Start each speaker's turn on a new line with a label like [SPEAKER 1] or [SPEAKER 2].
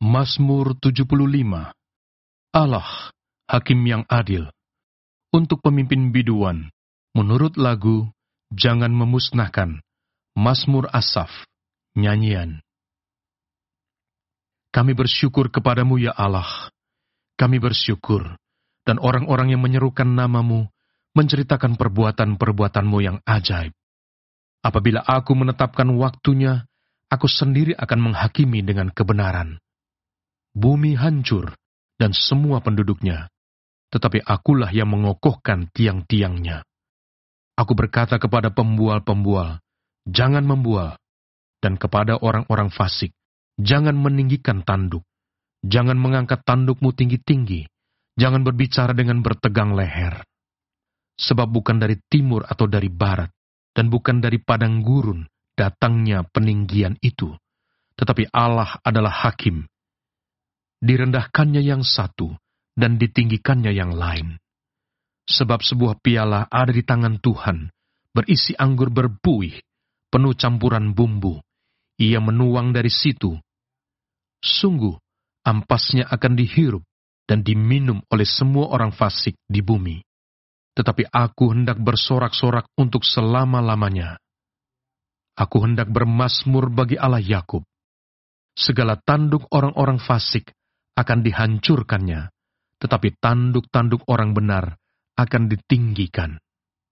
[SPEAKER 1] Mazmur 75. Allah, Hakim yang adil. Untuk pemimpin biduan, menurut lagu, Jangan Memusnahkan, Mazmur Asaf, nyanyian. Kami bersyukur kepadamu ya Allah. Kami bersyukur, dan orang-orang yang menyerukan namamu, menceritakan perbuatan-perbuatanmu yang ajaib. Apabila aku menetapkan waktunya, aku sendiri akan menghakimi dengan kebenaran. Bumi hancur, dan semua penduduknya, tetapi akulah yang mengokohkan tiang-tiangnya. Aku berkata kepada pembual-pembual, jangan membual, dan kepada orang-orang fasik, jangan meninggikan tanduk, jangan mengangkat tandukmu tinggi-tinggi, jangan berbicara dengan bertegang leher. Sebab bukan dari timur atau dari barat, dan bukan dari padang gurun datangnya peninggian itu, tetapi Allah adalah hakim. Direndahkannya yang satu, dan ditinggikannya yang lain. Sebab sebuah piala ada di tangan Tuhan, berisi anggur berbuih, penuh campuran bumbu. Ia menuang dari situ. Sungguh, ampasnya akan dihirup dan diminum oleh semua orang fasik di bumi. Tetapi aku hendak bersorak-sorak untuk selama-lamanya. Aku hendak bermazmur bagi Allah Yakub. Segala tanduk orang-orang fasik akan dihancurkannya, tetapi tanduk-tanduk orang benar akan ditinggikan.